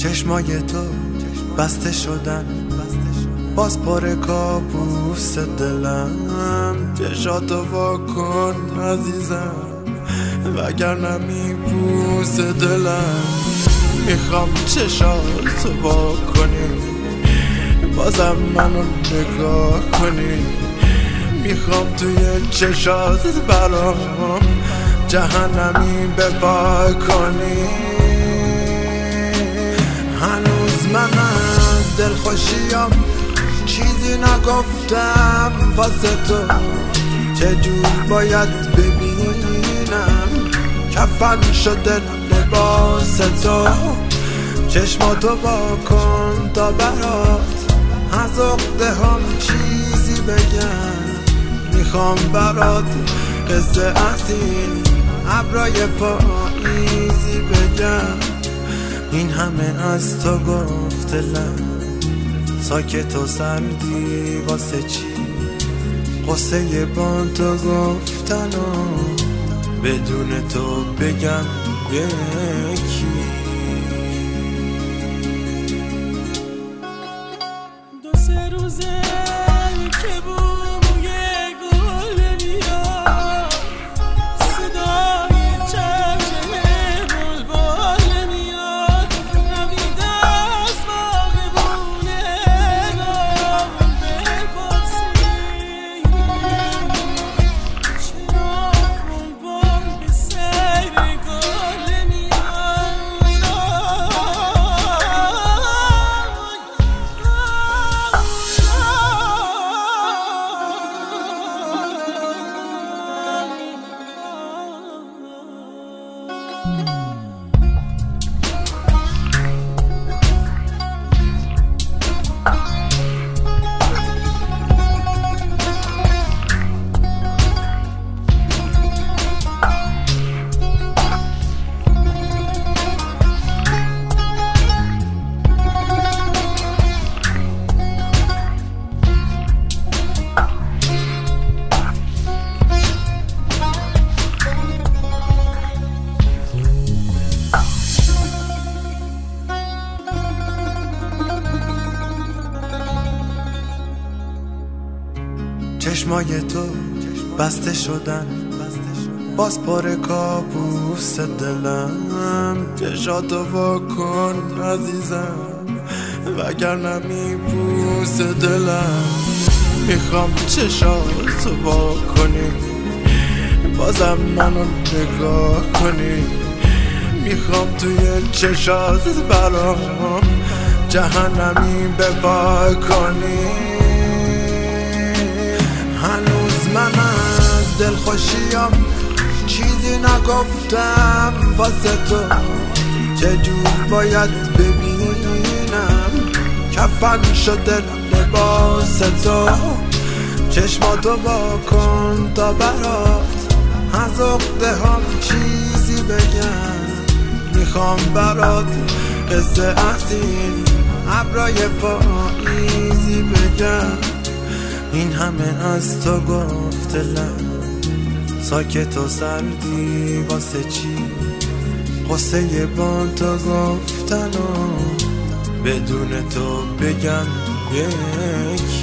چشمای تو بسته شدن، باز پر کابوس دلم. چشاتو واکن عزیزم، وگرنه میبوس دلم. میخوام چشاتو واکنی، بازم منو نگاه کنی. میخوام توی چشات برام جهنمی بپا کنی. هنوز من از دلخوشیام چیزی نگفتم واسه تو. چجور باید ببینم کفن شده لباس تو. چشماتو واکن تا برات از عقده هم چیزی بگم. میخوام برات قصه از این ابرای پاییزی بگم. این همه از تو گفته لب، ساکت و سردی واسه چی؟ قصه با تو گفتن و بدون تو بگم یکی. دو سه روزه که بوی گل میاد، صدای چرچه بلبل میاد. نوید از باغبونه نام بپرسی چرا بلبل به سیر گل میاد. چشمای تو بسته شدن، باز پر کابوس دلم. چشاتو واکن عزیزم، وگرنه میبوس دلم. میخوام چشاتو واکنی، بازم منو نگاه کنی. میخوام توی چشات برام جهنمی بپا کنی. هنوز من از دلخوشیام چیزی نگفتم واسه تو. چجور باید ببینم کفن شده لباس تو. چشماتو واکن تا برات از عقده هم چیزی بگم. میخوام برات قصه از این ابرای پاییزی بگم. این همه از تو گفته لب، ساکت و سردی واسه چی؟ قصه با تو گفتن و بدون تو بگم یکی.